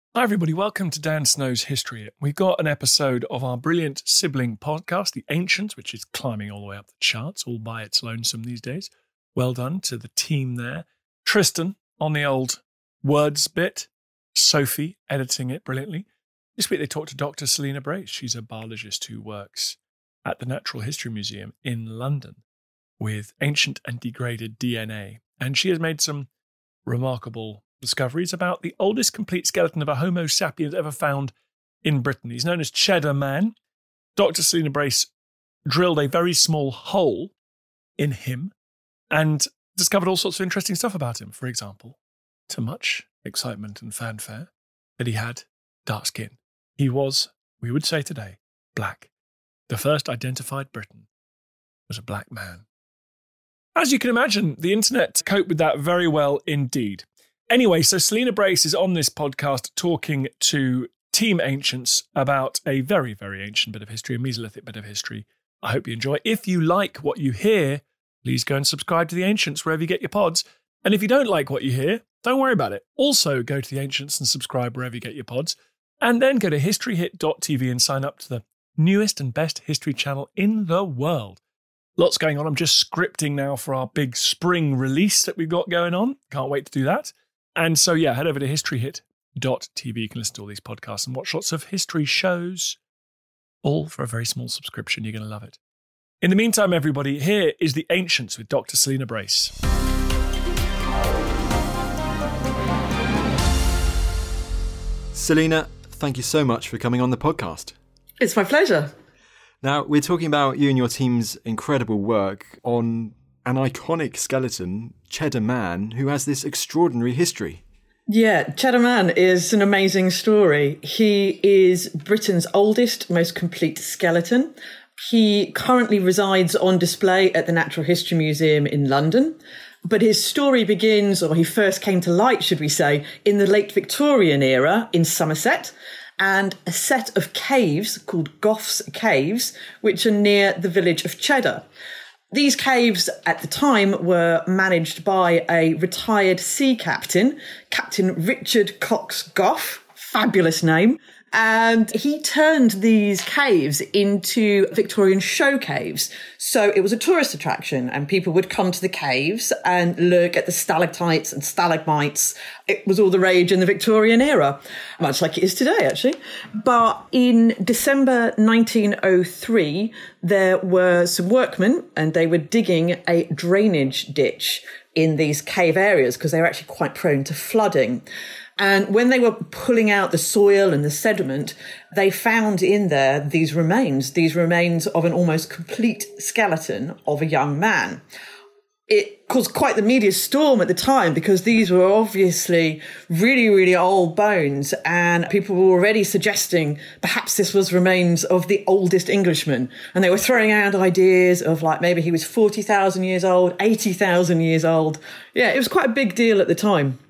Hi everybody, welcome to Dan Snow's History Hit. We've got an episode of our brilliant sibling podcast, The Ancients, which is climbing all the way up the charts, all by its lonesome these days. Well done to the team there. Tristan on the old words bit. Sophie editing it brilliantly. This week they talked to Dr. Selina Brace. She's a biologist who works at the Natural History Museum in London with ancient and degraded DNA. And she has made some remarkable discoveries about the oldest complete skeleton of a Homo sapiens ever found in Britain. He's known as Cheddar Man. Dr. Selina Brace drilled a very small hole in him and discovered all sorts of interesting stuff about him. For example, to much excitement and fanfare, that he had dark skin. He was, we would say today, black. The first identified Briton was a black man. As you can imagine, the internet coped with that very well indeed. Anyway, so Selina Brace is on this podcast talking to Team Ancients about a very, very ancient bit of history, a Mesolithic bit of history. I hope you enjoy. If you like what you hear, please go and subscribe to The Ancients wherever you get your pods. And if you don't like what you hear, don't worry about it. Also go to The Ancients and subscribe wherever you get your pods. And then go to historyhit.tv and sign up to the newest and best history channel in the world. Lots going on. I'm just scripting now for our big spring release that we've got going on. Can't wait to do that. And so, yeah, head over to historyhit.tv. You can listen to all these podcasts and watch lots of history shows, all for a very small subscription. You're going to love it. In the meantime, everybody, here is The Ancients with Dr. Selina Brace. Selina, thank you so much for coming on the podcast. It's my pleasure. Now, we're talking about you and your team's incredible work on an iconic skeleton, Cheddar Man, who has this extraordinary history. Yeah, Cheddar Man is an amazing story. He is Britain's oldest, most complete skeleton. He currently resides on display at the Natural History Museum in London. But his story begins, or he first came to light, should we say, in the late Victorian era in Somerset, and a set of caves called Gough's Caves, which are near the village of Cheddar. These caves at the time were managed by a retired sea captain, Captain Richard Cox Gough, fabulous name, and he turned these caves into Victorian show caves. So it was a tourist attraction and people would come to the caves and look at the stalactites and stalagmites. It was all the rage in the Victorian era, much like it is today, actually. But in December 1903, there were some workmen and they were digging a drainage ditch in these cave areas because they were actually quite prone to flooding. And when they were pulling out the soil and the sediment, they found in there these remains of an almost complete skeleton of a young man. It caused quite the media storm at the time because these were obviously really, really old bones and people were already suggesting perhaps this was remains of the oldest Englishman. And they were throwing out ideas of like maybe he was 40,000 years old, 80,000 years old. Yeah, it was quite a big deal at the time.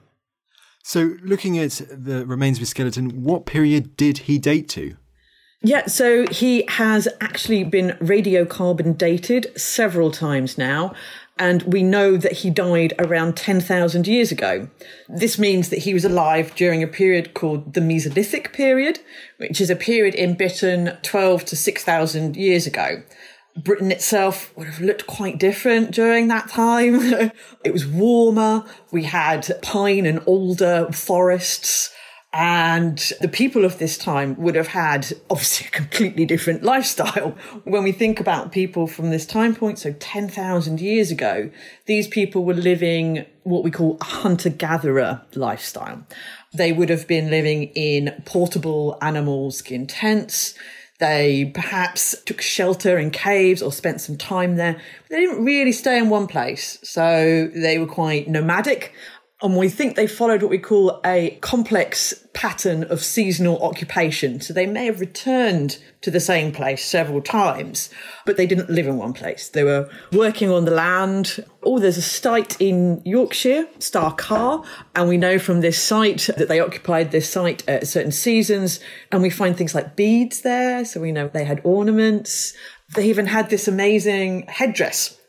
So looking at the remains of his skeleton, what period did he date to? Yeah, so he has actually been radiocarbon dated several times now, and we know that he died around 10,000 years ago. This means that he was alive during a period called the Mesolithic period, which is a period in Britain 12 to 6,000 years ago. Britain itself would have looked quite different during that time. It was warmer. We had pine and alder forests. And the people of this time would have had obviously a completely different lifestyle. When we think about people from this time point, so 10,000 years ago, these people were living what we call a hunter-gatherer lifestyle. They would have been living in portable animal skin tents. They perhaps took shelter in caves or spent some time there. But they didn't really stay in one place. So they were quite nomadic. And we think they followed what we call a complex pattern of seasonal occupation. So they may have returned to the same place several times, but they didn't live in one place. They were working on the land. Oh, there's a site in Yorkshire, Starcar, and we know from this site that they occupied this site at certain seasons. And we find things like beads there. So we know they had ornaments. They even had this amazing headdress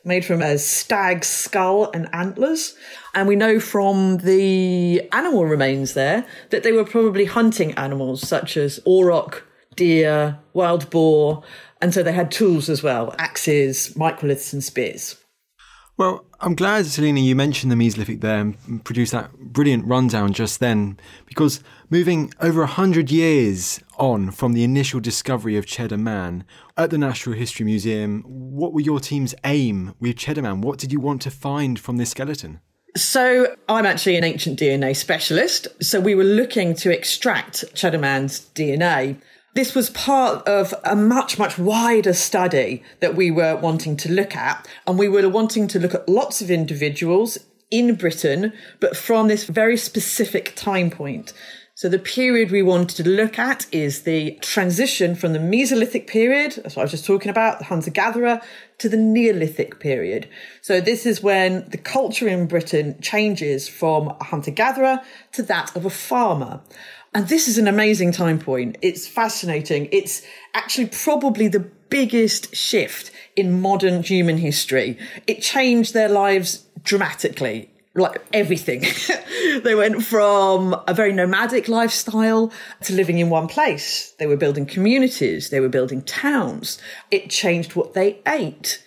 made from a stag's skull and antlers. And we know from the animal remains there that they were probably hunting animals such as auroch, deer, wild boar. And so they had tools as well, axes, microliths and spears. Well, I'm glad, Selina, you mentioned the Mesolithic there and produced that brilliant rundown just then, because moving over 100 years on from the initial discovery of Cheddar Man at the Natural History Museum, what were your team's aim with Cheddar Man? What did you want to find from this skeleton? So I'm actually an ancient DNA specialist. So we were looking to extract Cheddar Man's DNA. This was part of a much, much wider study that we were wanting to look at. And we were wanting to look at lots of individuals in Britain, but from this very specific time point. So the period we wanted to look at is the transition from the Mesolithic period, that's what I was just talking about, the hunter-gatherer, to the Neolithic period. So this is when the culture in Britain changes from a hunter-gatherer to that of a farmer. And this is an amazing time point. It's fascinating. It's actually probably the biggest shift in modern human history. It changed their lives dramatically, like everything. They went from a very nomadic lifestyle to living in one place. They were building communities. They were building towns. It changed what they ate.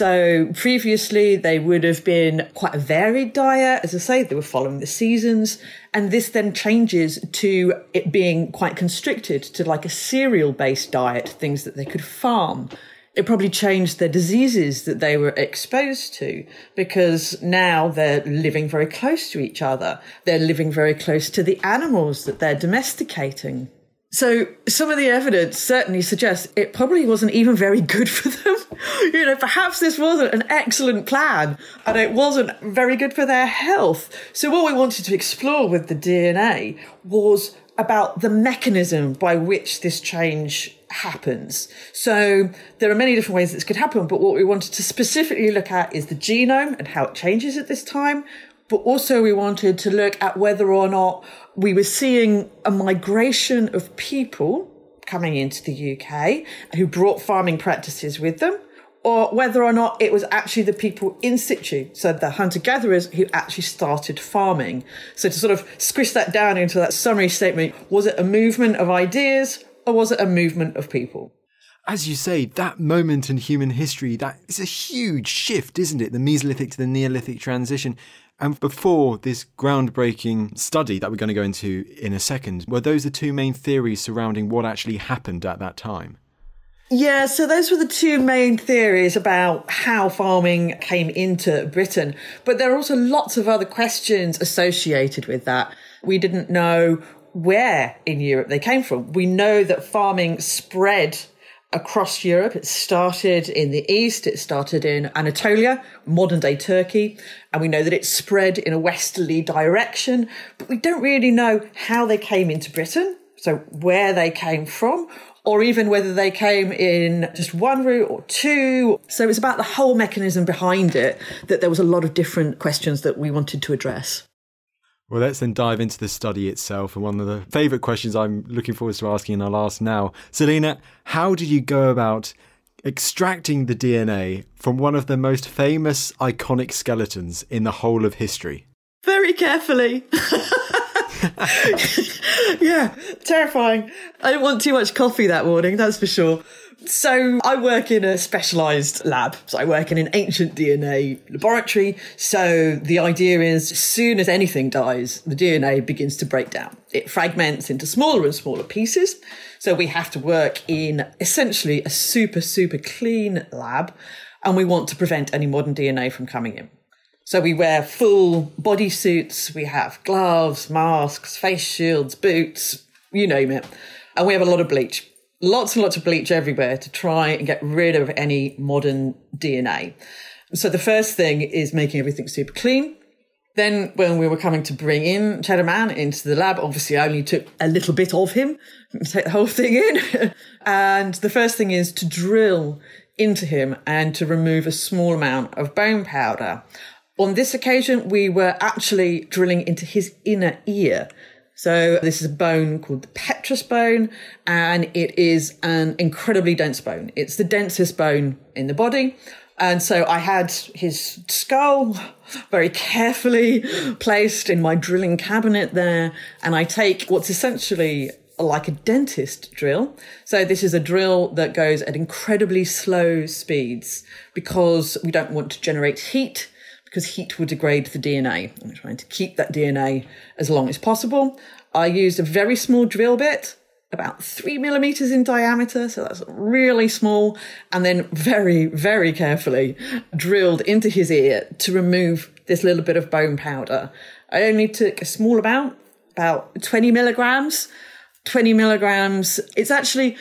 So previously they would have been quite a varied diet. As I say, they were following the seasons. And this then changes to it being quite constricted to like a cereal-based diet, things that they could farm. It probably changed their diseases that they were exposed to, because now they're living very close to each other. They're living very close to the animals that they're domesticating. So some of the evidence certainly suggests it probably wasn't even very good for them. Perhaps this wasn't an excellent plan and it wasn't very good for their health. So what we wanted to explore with the DNA was about the mechanism by which this change happens. So there are many different ways this could happen, but what we wanted to specifically look at is the genome and how it changes at this time. But also we wanted to look at whether or not we were seeing a migration of people coming into the UK who brought farming practices with them, or whether or not it was actually the people in situ, so the hunter-gatherers who actually started farming. So to sort of squish that down into that summary statement, was it a movement of ideas or was it a movement of people? As you say, that moment in human history, that is a huge shift, isn't it? The Mesolithic to the Neolithic transition. And before this groundbreaking study that we're going to go into in a second, were those the two main theories surrounding what actually happened at that time? Yeah, so those were the two main theories about how farming came into Britain. But there are also lots of other questions associated with that. We didn't know where in Europe they came from. We know that farming spread across Europe. It started in the east. It started in Anatolia, modern day Turkey. And we know that it spread in a westerly direction, but we don't really know how they came into Britain. So where they came from, or even whether they came in just one route or two. So it's about the whole mechanism behind it that there was a lot of different questions that we wanted to address. Well, let's then dive into the study itself. And one of the favourite questions I'm looking forward to asking, and I'll ask now. Selina, how did you go about extracting the DNA from one of the most famous, iconic skeletons in the whole of history? Very carefully. Yeah, terrifying. I didn't want too much coffee that morning, that's for sure. So I work in a specialised lab. So I work in an ancient DNA laboratory. So the idea is as soon as anything dies, the DNA begins to break down. It fragments into smaller and smaller pieces. So we have to work in essentially a super, super clean lab. And we want to prevent any modern DNA from coming in. So we wear full bodysuits. We have gloves, masks, face shields, boots, you name it. And we have a lot of bleach. Lots and lots of bleach everywhere to try and get rid of any modern DNA. So the first thing is making everything super clean. Then when we were coming to bring in Cheddar Man into the lab, obviously I only took a little bit of him, take the whole thing in. And the first thing is to drill into him and to remove a small amount of bone powder. On this occasion, we were actually drilling into his inner ear. So this is a bone called the petrous bone, and it is an incredibly dense bone. It's the densest bone in the body. And so I had his skull very carefully placed in my drilling cabinet there. And I take what's essentially like a dentist drill. So this is a drill that goes at incredibly slow speeds because we don't want to generate heat, because heat would degrade the DNA. I'm trying to keep that DNA as long as possible. I used a very small drill bit, about 3 millimeters in diameter, so that's really small, and then very, very carefully drilled into his ear to remove this little bit of bone powder. I only took a small amount, about 20 milligrams. 20 milligrams, it's actually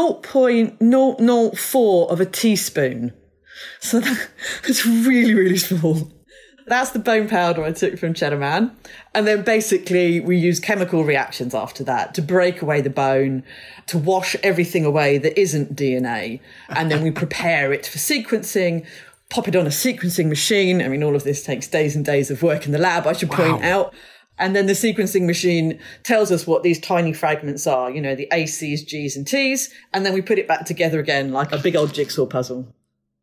0.004 of a teaspoon. So that's really, really small. That's the bone powder I took from Cheddar Man. And then basically we use chemical reactions after that to break away the bone, to wash everything away that isn't DNA. And then we prepare it for sequencing, pop it on a sequencing machine. I mean, all of this takes days and days of work in the lab, I should point out. And then the sequencing machine tells us what these tiny fragments are, you know, the A, C's, G's and T's. And then we put it back together again like a big old jigsaw puzzle.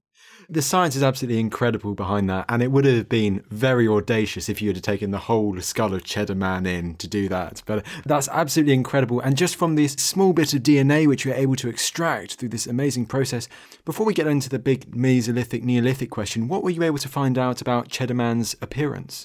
The science is absolutely incredible behind that, and it would have been very audacious if you had taken the whole skull of Cheddar Man in to do that. But that's absolutely incredible. And just from this small bit of DNA which you're able to extract through this amazing process, before we get into the big Mesolithic, Neolithic question, what were you able to find out about Cheddar Man's appearance?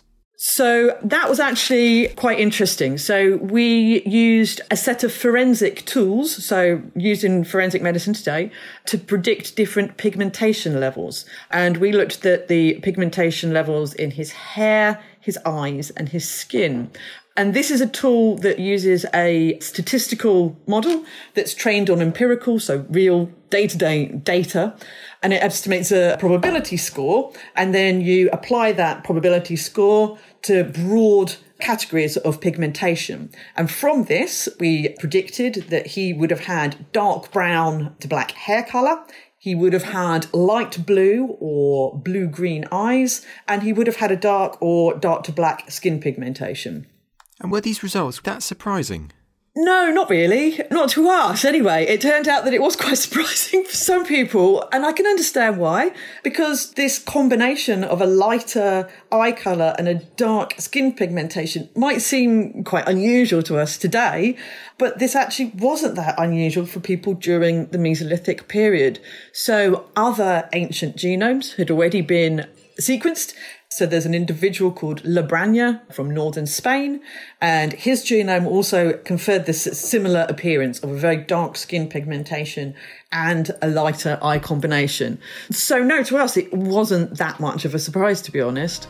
So that was actually quite interesting. So we used a set of forensic tools, so used in forensic medicine today, to predict different pigmentation levels. And we looked at the pigmentation levels in his hair, his eyes, and his skin. And this is a tool that uses a statistical model that's trained on empirical, so real day-to-day data, and it estimates a probability score, and then you apply that probability score to broad categories of pigmentation. And from this, we predicted that he would have had dark brown to black hair colour, he would have had light blue or blue-green eyes, and he would have had a dark or dark to black skin pigmentation. And were these results that surprising? No, not really. Not to us, anyway. It turned out that it was quite surprising for some people, and I can understand why. Because this combination of a lighter eye colour and a dark skin pigmentation might seem quite unusual to us today, but this actually wasn't that unusual for people during the Mesolithic period. So other ancient genomes had already been sequenced. So there's an individual called Labranja from northern Spain, and his genome also conferred this similar appearance of a very dark skin pigmentation and a lighter eye combination. So no, to us, it wasn't that much of a surprise, to be honest.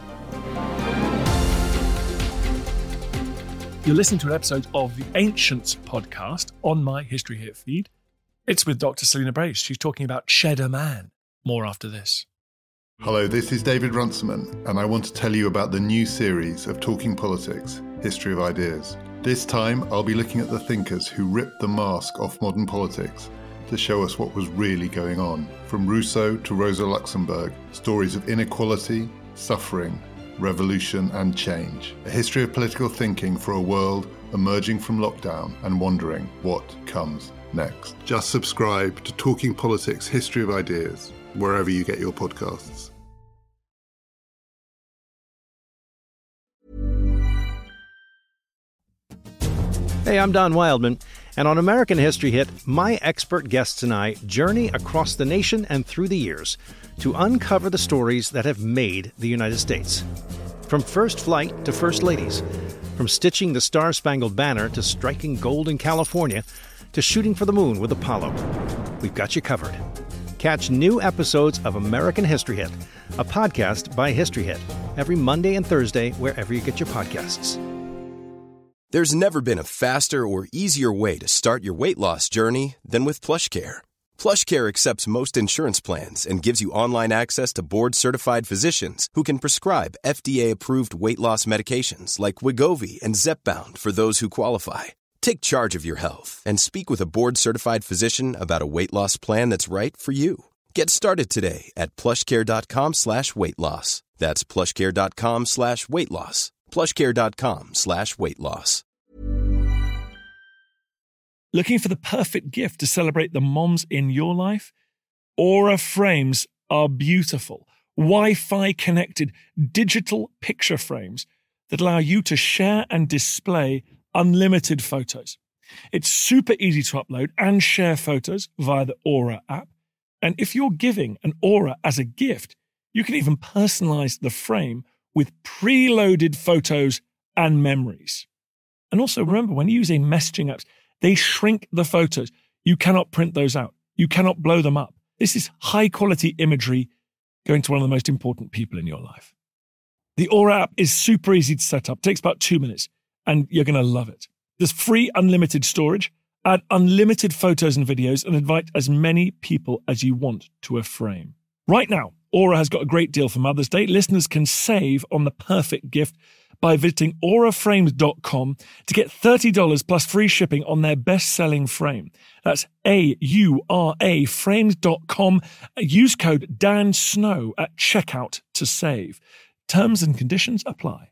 You're listening to an episode of the Ancients podcast on my History Hit feed. It's with Dr. Selina Brace. She's talking about Cheddar Man. More after this. Hello, this is David Runciman, and I want to tell you about the new series of Talking Politics, History of Ideas. This time, I'll be looking at the thinkers who ripped the mask off modern politics to show us what was really going on. From Rousseau to Rosa Luxemburg, stories of inequality, suffering, revolution and change. A history of political thinking for a world emerging from lockdown and wondering what comes next. Just subscribe to Talking Politics, History of Ideas, wherever you get your podcasts. Hey, I'm Don Wildman, and on American History Hit, my expert guests and I journey across the nation and through the years to uncover the stories that have made the United States. From first flight to first ladies, from stitching the Star-Spangled Banner to striking gold in California, to shooting for the moon with Apollo. We've got you covered. Catch new episodes of American History Hit, a podcast by History Hit, every Monday and Thursday wherever you get your podcasts. There's never been a faster or easier way to start your weight loss journey than with PlushCare. PlushCare accepts most insurance plans and gives you online access to board-certified physicians who can prescribe FDA-approved weight loss medications like Wegovy and Zepbound for those who qualify. Take charge of your health and speak with a board-certified physician about a weight loss plan that's right for you. Get started today at plushcare.com/weight loss. That's plushcare.com/weight loss. plushcare.com/weight loss. Looking for the perfect gift to celebrate the moms in your life? Aura Frames are beautiful, Wi-Fi connected digital picture frames that allow you to share and display unlimited photos. It's super easy to upload and share photos via the Aura app. And if you're giving an Aura as a gift, you can even personalize the frame with preloaded photos and memories. And also remember, when you're using messaging apps, they shrink the photos. You cannot print those out. You cannot blow them up. This is high quality imagery going to one of the most important people in your life. The Aura app is super easy to set up, takes about 2 minutes, and you're going to love it. There's free unlimited storage, add unlimited photos and videos, and invite as many people as you want to a frame. Right now, Aura has got a great deal for Mother's Day. Listeners can save on the perfect gift by visiting auraframes.com to get $30 plus free shipping on their best-selling frame. That's AURA frames.com. Use code Dan Snow at checkout to save. Terms and conditions apply.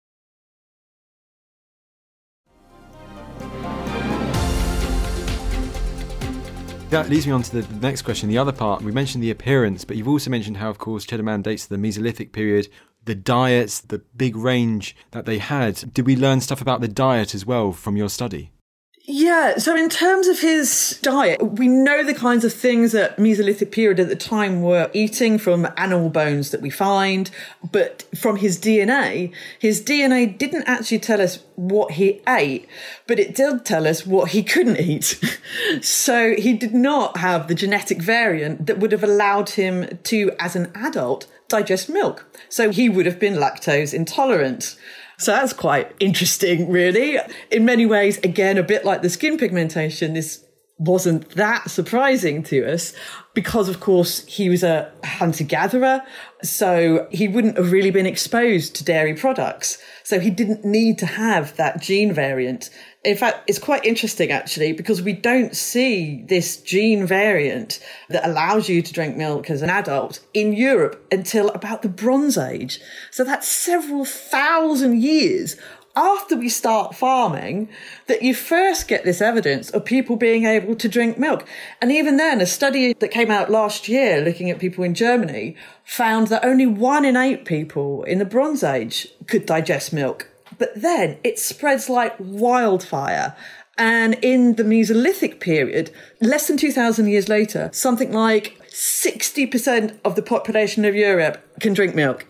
That leads me on to the next question, the other part. We mentioned the appearance, but you've also mentioned how, of course, Cheddar Man dates to the Mesolithic period, the diets, the big range that they had. Did we learn stuff about the diet as well from your study? Yeah, so in terms of his diet, we know the kinds of things that Mesolithic period at the time were eating from animal bones that we find, but from his DNA didn't actually tell us what he ate, but it did tell us what he couldn't eat. So he did not have the genetic variant that would have allowed him to, as an adult, digest milk. So he would have been lactose intolerant. So that's quite interesting, really. In many ways, again, a bit like the skin pigmentation, this wasn't that surprising to us because, of course, he was a hunter-gatherer, so he wouldn't have really been exposed to dairy products. So he didn't need to have that gene variant. In fact, it's quite interesting, actually, because we don't see this gene variant that allows you to drink milk as an adult in Europe until about the Bronze Age. So that's several thousand years after we start farming that you first get this evidence of people being able to drink milk. And even then, a study that came out last year looking at people in Germany found that only 1 in 8 people in the Bronze Age could digest milk. But then it spreads like wildfire. And in the Mesolithic period, less than 2,000 years later, something like 60% of the population of Europe can drink milk.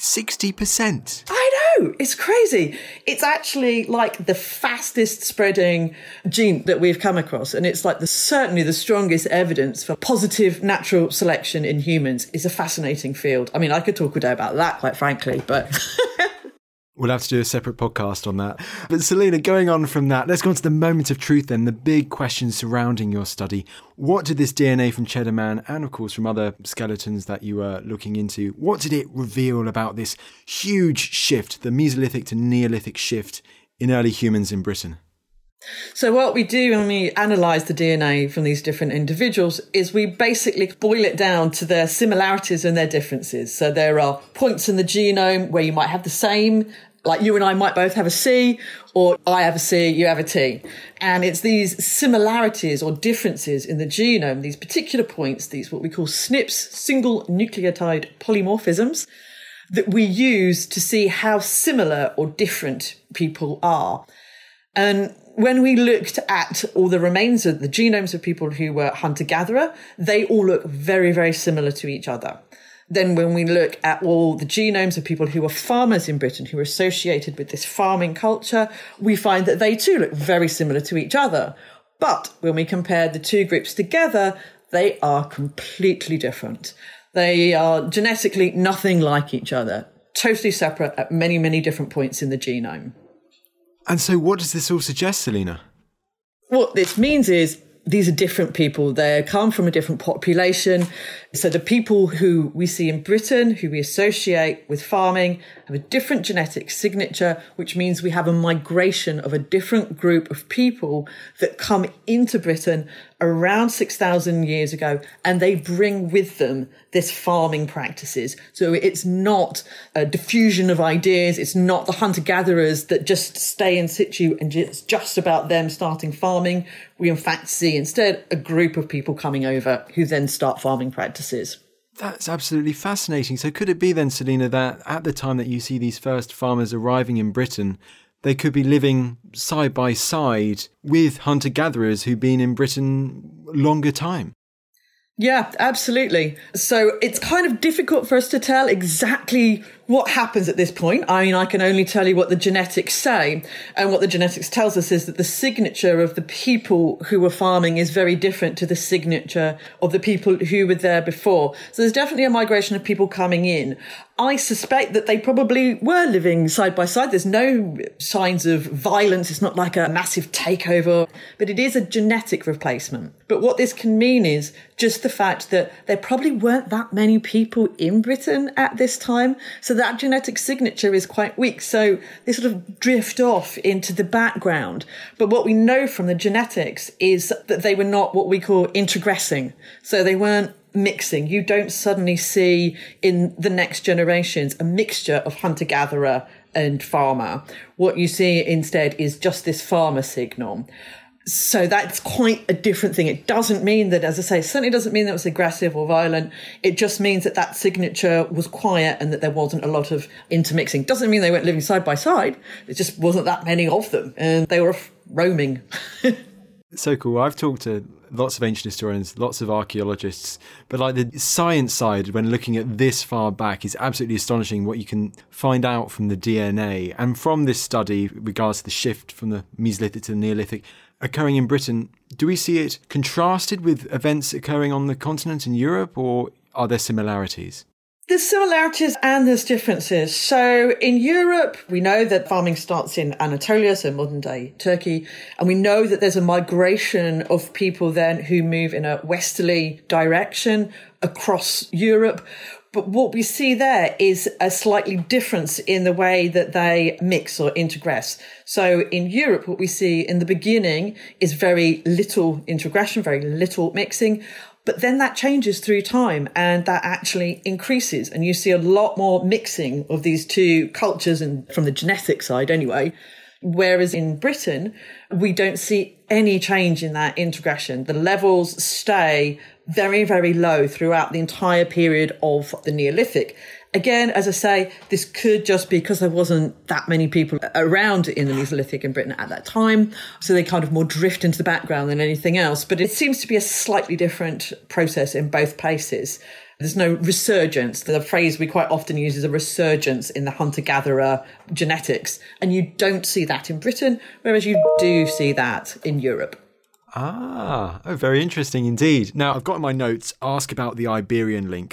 60%? I know, it's crazy. It's actually like the fastest spreading gene that we've come across. And it's like certainly the strongest evidence for positive natural selection in humans. It's a fascinating field. I mean, I could talk all day about that, quite frankly, but... We'll have to do a separate podcast on that. But Selena, going on from that, let's go on to the moment of truth then, the big questions surrounding your study. What did this DNA from Cheddar Man, and of course from other skeletons that you were looking into, what did it reveal about this huge shift, the Mesolithic to Neolithic shift in early humans in Britain? So what we do when we analyse the DNA from these different individuals is we basically boil it down to their similarities and their differences. So there are points in the genome where you might have the same, like you and I might both have a C, or I have a C, you have a T. And it's these similarities or differences in the genome, these particular points, these what we call SNPs, single nucleotide polymorphisms, that we use to see how similar or different people are. And when we looked at all the remains of the genomes of people who were hunter-gatherer, they all look very, very similar to each other. Then when we look at all the genomes of people who were farmers in Britain, who were associated with this farming culture, we find that they too look very similar to each other. But when we compare the two groups together, they are completely different. They are genetically nothing like each other, totally separate at many, many different points in the genome. And so what does this all suggest, Selena? What this means is these are different people. They come from a different population. So the people who we see in Britain, who we associate with farming, have a different genetic signature, which means we have a migration of a different group of people that come into Britain around 6,000 years ago, and they bring with them this farming practices. So it's not a diffusion of ideas. It's not the hunter-gatherers that just stay in situ and it's just about them starting farming. We in fact see instead a group of people coming over who then start farming practices. That's absolutely fascinating. So could it be then, Selina, that at the time that you see these first farmers arriving in Britain, they could be living side by side with hunter-gatherers who've been in Britain longer time? Yeah, absolutely. So it's kind of difficult for us to tell exactly what happens at this point. I mean, I can only tell you what the genetics say. And what the genetics tells us is that the signature of the people who were farming is very different to the signature of the people who were there before. So there's definitely a migration of people coming in. I suspect that they probably were living side by side. There's no signs of violence. It's not like a massive takeover, but it is a genetic replacement. But what this can mean is just the fact that there probably weren't that many people in Britain at this time. So that genetic signature is quite weak. So they sort of drift off into the background. But what we know from the genetics is that they were not what we call intergressing. So they weren't mixing. You don't suddenly see in the next generations a mixture of hunter-gatherer and farmer. What you see instead is just this farmer signal. So that's quite a different thing. It doesn't mean that, as I say, certainly doesn't mean that it was aggressive or violent. It just means that that signature was quiet and that there wasn't a lot of intermixing. Doesn't mean they weren't living side by side. There just wasn't that many of them and they were roaming. So cool. I've talked to lots of ancient historians, lots of archaeologists, but like the science side, when looking at this far back, is absolutely astonishing what you can find out from the DNA. And from this study, regards to the shift from the Mesolithic to the Neolithic occurring in Britain, do we see it contrasted with events occurring on the continent in Europe, or are there similarities? There's similarities and there's differences. So in Europe, we know that farming starts in Anatolia, so modern day Turkey. And we know that there's a migration of people then who move in a westerly direction across Europe. But what we see there is a slightly difference in the way that they mix or intergress. So in Europe, what we see in the beginning is very little intergression, very little mixing. But then that changes through time and that actually increases. And you see a lot more mixing of these two cultures, and from the genetic side anyway. Whereas in Britain, we don't see any change in that intergression. The levels stay very, very low throughout the entire period of the Neolithic. Again, as I say, this could just be because there wasn't that many people around in the Mesolithic in Britain at that time. So they kind of more drift into the background than anything else. But it seems to be a slightly different process in both places. There's no resurgence. The phrase we quite often use is a resurgence in the hunter-gatherer genetics. And you don't see that in Britain, whereas you do see that in Europe. Very interesting indeed. Now, I've got in my notes, ask about the Iberian link.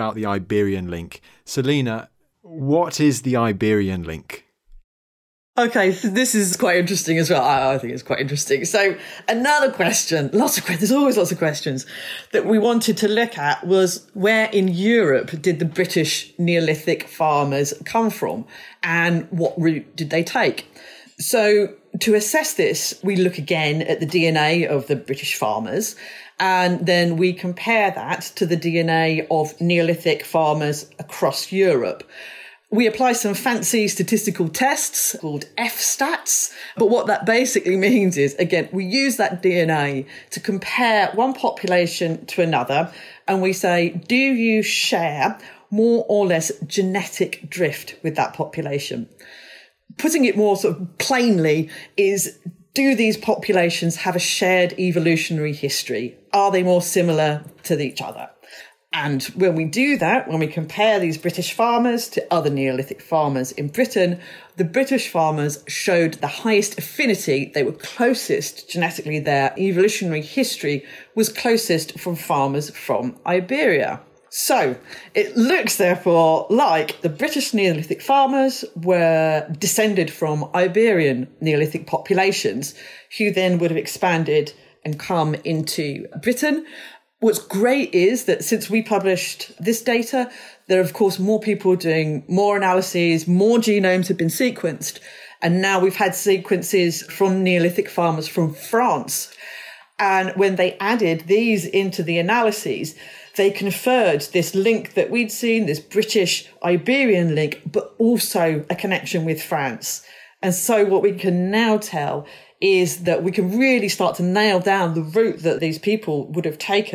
Selina, what is the Iberian link? Okay, so this is quite interesting as well. I think it's quite interesting. So another question, there's always lots of questions that we wanted to look at was where in Europe did the British Neolithic farmers come from and what route did they take? So to assess this, we look again at the DNA of the British farmers, and then we compare that to the DNA of Neolithic farmers across Europe. We apply some fancy statistical tests called F-stats, but what that basically means is, again, we use that DNA to compare one population to another, and we say, do you share more or less genetic drift with that population? Putting it more sort of plainly is, do these populations have a shared evolutionary history? Are they more similar to each other? And when we do that, when we compare these British farmers to other Neolithic farmers in Britain, the British farmers showed the highest affinity. They were closest genetically. Their evolutionary history was closest from farmers from Iberia. So it looks, therefore, like the British Neolithic farmers were descended from Iberian Neolithic populations, who then would have expanded and come into Britain. What's great is that since we published this data, there are, of course, more people doing more analyses, more genomes have been sequenced. And now we've had sequences from Neolithic farmers from France. And when they added these into the analyses, they conferred this link that we'd seen, this British-Iberian link, but also a connection with France. And so what we can now tell is that we can really start to nail down the route that these people would have taken.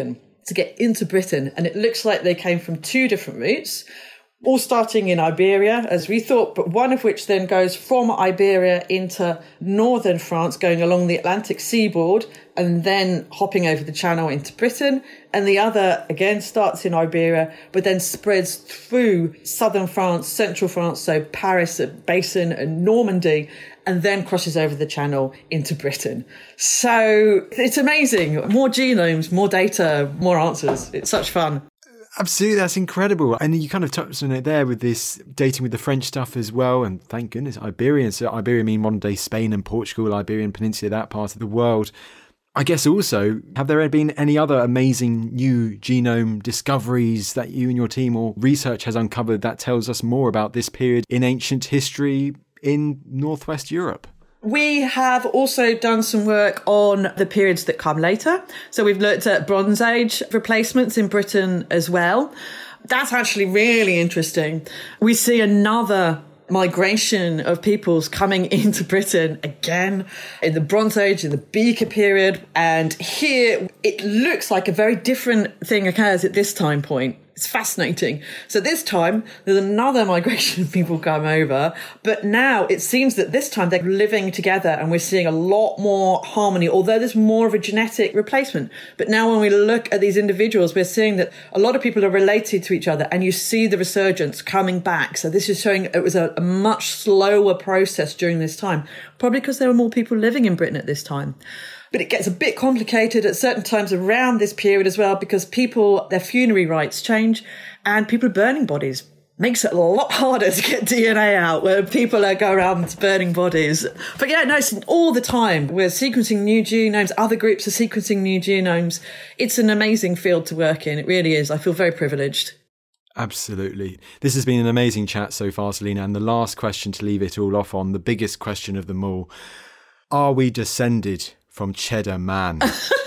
to get into Britain. And it looks like they came from two different routes, all starting in Iberia, as we thought, but one of which then goes from Iberia into northern France, going along the Atlantic seaboard and then hopping over the Channel into Britain. And the other, again, starts in Iberia, but then spreads through southern France, central France, so Paris, Basin and Normandy, and then crosses over the Channel into Britain. So it's amazing. More genomes, more data, more answers. It's such fun. Absolutely, that's incredible. And you kind of touched on it there with this dating with the French stuff as well. And thank goodness, Iberian. So Iberia mean modern day Spain and Portugal, Iberian Peninsula, that part of the world. I guess also, have there been any other amazing new genome discoveries that you and your team or research has uncovered that tells us more about this period in ancient history in Northwest Europe? We have also done some work on the periods that come later. So we've looked at Bronze Age replacements in Britain as well. That's actually really interesting. We see another migration of peoples coming into Britain again in the Bronze Age, in the Beaker period. And here it looks like a very different thing occurs at this time point. It's fascinating. So this time, there's another migration of people come over, but now it seems that this time they're living together and we're seeing a lot more harmony, although there's more of a genetic replacement. But now when we look at these individuals, we're seeing that a lot of people are related to each other and you see the resurgence coming back. So this is showing it was a much slower process during this time, probably because there were more people living in Britain at this time. But it gets a bit complicated at certain times around this period as well, because people, their funerary rites change and people are burning bodies. Makes it a lot harder to get DNA out where people go around burning bodies. But yeah, no, it's all the time. We're sequencing new genomes. Other groups are sequencing new genomes. It's an amazing field to work in. It really is. I feel very privileged. Absolutely. This has been an amazing chat so far, Selina. And the last question to leave it all off on, the biggest question of them all. Are we descended from Cheddar Man?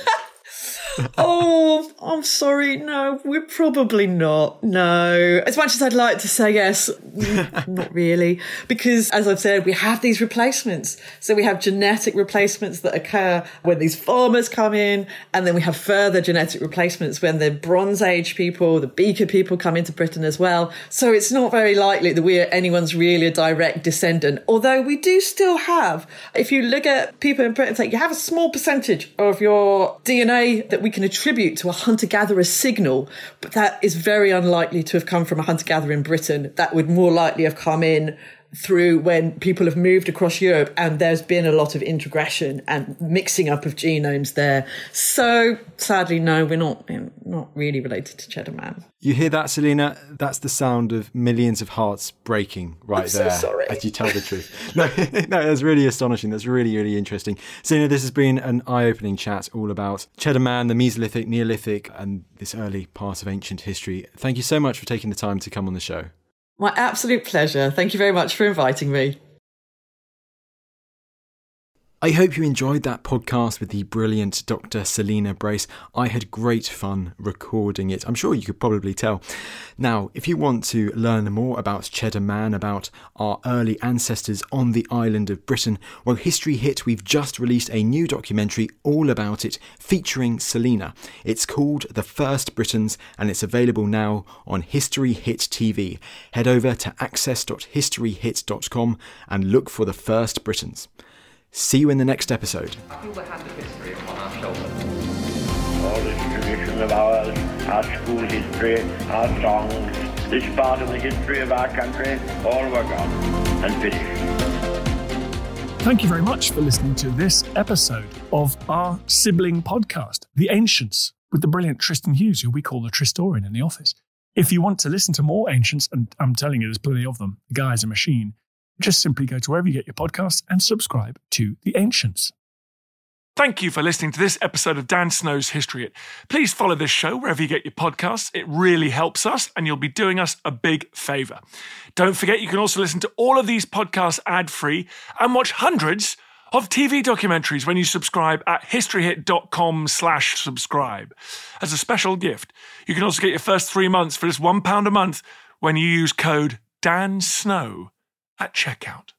Oh, I'm sorry. No, we're probably not. No. As much as I'd like to say yes, not really. Because, as I've said, we have these replacements. So we have genetic replacements that occur when these farmers come in, and then we have further genetic replacements when the Bronze Age people, the Beaker people come into Britain as well. So it's not very likely that anyone's really a direct descendant. Although we do still have, if you look at people in Britain, you have a small percentage of your DNA that we can attribute to a hunter-gatherer signal, but that is very unlikely to have come from a hunter-gatherer in Britain. That would more likely have come in through when people have moved across Europe and there's been a lot of integration and mixing up of genomes there. So sadly, no, we're not really related to Cheddar Man. You hear that, Selina? That's the sound of millions of hearts breaking right there. So sorry. As you tell the truth. No, that's really astonishing. That's really, really interesting. Selina, this has been an eye-opening chat all about Cheddar Man, the Mesolithic, Neolithic, and this early part of ancient history. Thank you so much for taking the time to come on the show. My absolute pleasure. Thank you very much for inviting me. I hope you enjoyed that podcast with the brilliant Dr. Selina Brace. I had great fun recording it. I'm sure you could probably tell. Now, if you want to learn more about Cheddar Man, about our early ancestors on the island of Britain, well, History Hit, we've just released a new documentary all about it, featuring Selina. It's called The First Britons, and it's available now on History Hit TV. Head over to access.historyhit.com and look for The First Britons. See you in the next episode. I feel the hand of history upon our shoulders. All this tradition of ours, our school history, our songs, this part of the history of our country, all were gone and finished. Thank you very much for listening to this episode of our sibling podcast, The Ancients, with the brilliant Tristan Hughes, who we call the Tristorian in the office. If you want to listen to more Ancients, and I'm telling you, there's plenty of them, the guy's a machine, just simply go to wherever you get your podcasts and subscribe to The Ancients. Thank you for listening to this episode of Dan Snow's History Hit. Please follow this show wherever you get your podcasts. It really helps us and you'll be doing us a big favour. Don't forget you can also listen to all of these podcasts ad-free and watch hundreds of TV documentaries when you subscribe at historyhit.com/subscribe. As a special gift, you can also get your first 3 months for just £1 a month when you use code DANSNOW at checkout.